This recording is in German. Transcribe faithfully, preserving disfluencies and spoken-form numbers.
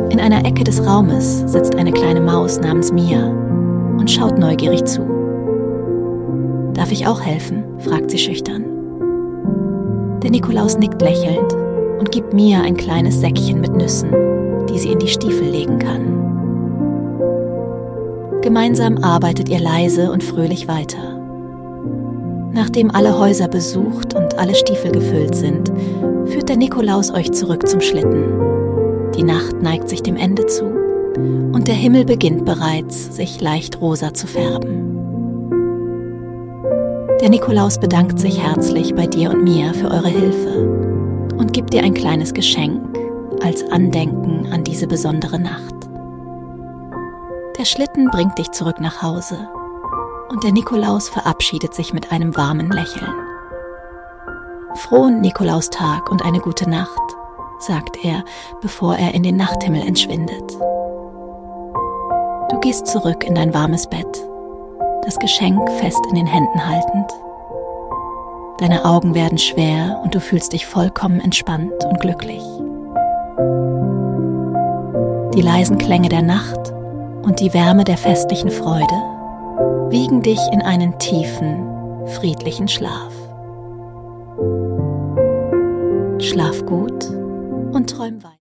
In einer Ecke des Raumes sitzt eine kleine Maus namens Mia und schaut neugierig zu. »Darf ich auch helfen?« fragt sie schüchtern. Der Nikolaus nickt lächelnd und gibt Mia ein kleines Säckchen mit Nüssen, die sie in die Stiefel legen kann. Gemeinsam arbeitet ihr leise und fröhlich weiter. Nachdem alle Häuser besucht und alle Stiefel gefüllt sind, führt der Nikolaus euch zurück zum Schlitten. Die Nacht neigt sich dem Ende zu und der Himmel beginnt bereits, sich leicht rosa zu färben. Der Nikolaus bedankt sich herzlich bei dir und Mia für eure Hilfe und gibt dir ein kleines Geschenk als Andenken an diese besondere Nacht. Der Schlitten bringt dich zurück nach Hause und der Nikolaus verabschiedet sich mit einem warmen Lächeln. »Frohen Nikolaustag und eine gute Nacht«, sagt er, bevor er in den Nachthimmel entschwindet. Du gehst zurück in dein warmes Bett, das Geschenk fest in den Händen haltend. Deine Augen werden schwer und du fühlst dich vollkommen entspannt und glücklich. Die leisen Klänge der Nacht und die Wärme der festlichen Freude wiegen dich in einen tiefen, friedlichen Schlaf. Schlaf gut und träum weiter.